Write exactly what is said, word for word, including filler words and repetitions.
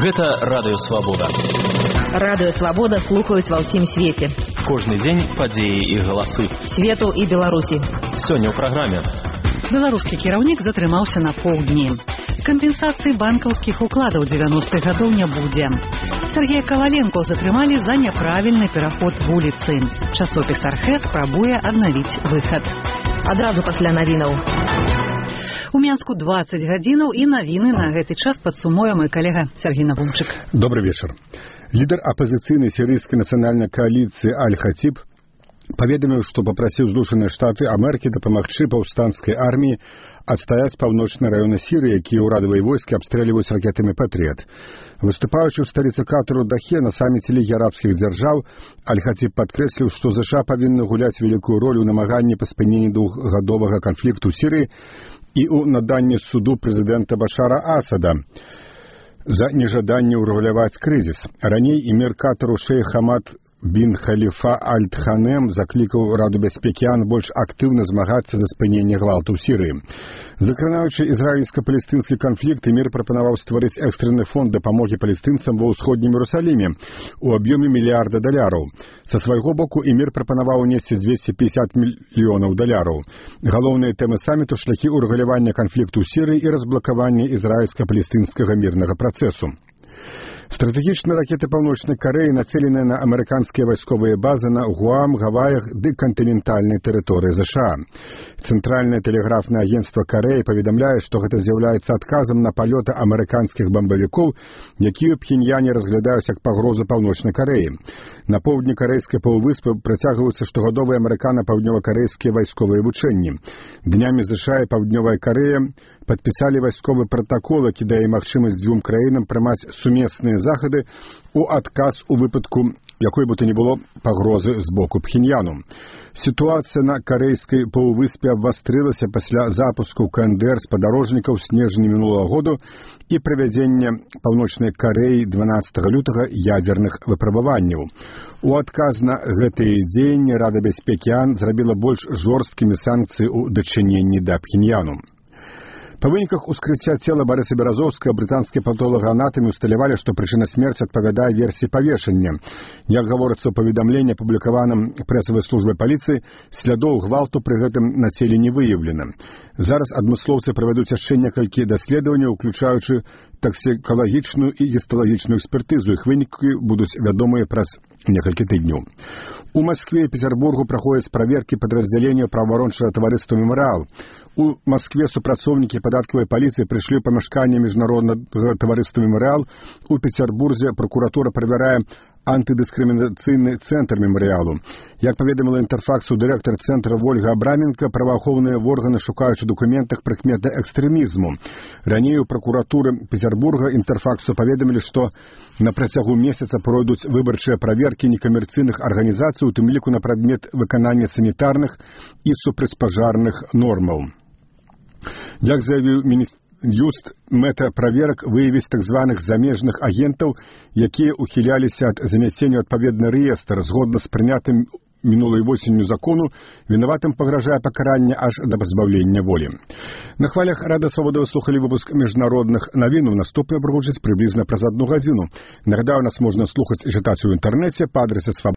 Гэта Радыё Свабода. Радыё Свабода слухаюць ва ўсім свеце. Кожны дзень падзеі і галасы. Свету і Беларусі. Сёння ў праграме. Беларускі кіраўнік затрымаўся на паўдні. Кампенсацыі банкаўскіх укладаў дзевяностых гадоў не будзе. Сергея Коваленко затрымалі за няправільны пераход вуліцы. Часопіс «Архэ» спрабуе аднавіць выхад. Адразу пасля навінаў. У Менску дваццаць гадзінаў і навіны на гэты час падсумуе мой калега Сергей Навумчык. Добрый вечер. Лидер оппозиционной сирийской национальной коалиции Аль-Хатиб поведомил, что попросил Злучаныя Штаты Америки дапамагчы паўстанцкай армии отстоять паўночные районы Сирии, якія ўрадавыя войскі обстреливают ракетами «Патриот». Выступаючы в столице Катару Дахе на саммите Лиги арабских держав, Аль-Хатиб подкрэсліў, что США павінны гуляць великую роль у намаганні па спыненні двухгадовага конфликту ў Сирии и у наданні суду президента Башара Асада за нежаданне ўрэгуляваць крызіс. Раней эмір Катару шейх Хамад бін Халіфа Аль-Тханем заклікаў Раду бяспекі ООН больш актыўна змагацца за спыненне гвалту ў Сірыі. Закранаючы ізраільска-палестынскі канфлікт, эмір прапанаваў стварыць экстрэнны фонд дапамогі палестынцам ва ўсходнім Іерусаліме у аб'ёме мільярда даляраў. Са свайго боку эмір прапанаваў унесці двести пятьдесят мільёнаў даляраў. Галоўныя тэмы саміту — шляхі ўрэгулявання канфлікту ў Сірыі і разблакавання ізраільска-палестынскага мірнага працэсу. Стратегічныя ракеты Паўночнай Карэі нацеленыя на амерыканскія вайсковыя базы на Гуам, Гаваях ды кантынентальнай тэрыторыі США. Цэнтральнае тэлеграфнае агенцтва Карэі паведамляе, што гэта з'яўляецца адказам на палёты амерыканскіх бамбавікоў, якія ў Пхеньяне разглядаюць як пагрозу Паўночнай Карэі. На поўдні карэйскай паўвыспы працягваюцца штогадовыя амерыкана-паўднёва-карэйскія вайсковыя вучэнні. Днямі США і Паўднёвая Карэя падпісалі вайсковы пратакол, які дае магчымасць дзвюм краінам прымаць сумесныя захады у адказ у выпадку якой бы то ні было пагрозы з боку Пхеньяну. Сітуацыя на карэйскай паўвыспе абвастрылася пасля запуску КНДР спадарожнікаў снежня мінулага году і правядзення Паўночнай Карэі дванаццатага лютага ядзерных выпрабаванняў. У адказ на гэтыя дзеянні Рада бяспекі ООН зрабіла больш жорсткімі санкцыі ў дачыненні да Пхеньяну. Па выніках ускрыцця цела Барыса Беразоўскага брытанскія патолагаанатамы усталявалі, што прычына смерці адпавядае версіі павешання. Як гаворыцца ў паведамленні, апублікаваным прэсавай службай паліцыі, слядоў гвалту пры гэтым на целе не выяўлена. Зараз адмыслоўцы правядуць яшчэ некалькі даследаванняў, уключаючы таксікалагічную і гісталагічную экспертызу. Іх вынікі будуць вядомыя праз некалькі тыдняў. У Маскве і Петербургу праходзяць праверкі падраздзялення праваабарончага таварыства «Мемарыял». У Маскве супрацоўнікі падаткавай паліцыі прыйшлі ў памяшканне міжнароднага таварыства «Мемарыял». У Петербурзе пракуратура правярае антыдыскрымінацыйны цэнтр «Мемарыялу». Як паведаміла Інтэрфаксу дырэктар цэнтра Вольга Абраменка, праваахоўныя органы шукаюць у дакументах прыкметы экстрэмізму. Раней у пракуратуры Петербурга Інтэрфаксу паведамілі, што на працягу месяца пройдуць выбарчыя праверкі некамерцыйных арганізацый, у тым ліку на прадмет выканання санітарных і супрацьпажарных нормаў. Як заявіў міністр Юст, мэта праверак выявіць так званых замежных агентаў, якія ухіляліся ад занясення ў адпаведны рэестр. Згодна з прынятым мінулай восенню закону, вінаватым пагражае пакаранне аж да пазбаўлення волі. На хвалях Рада Свабода вы слухалі выпуск міжнародных навін. Наступны прагучыць прыблізна праз адну гадзіну. Нагадаю, нас можна слухаць і чытаць у інтэрнэце па адрасе свабода.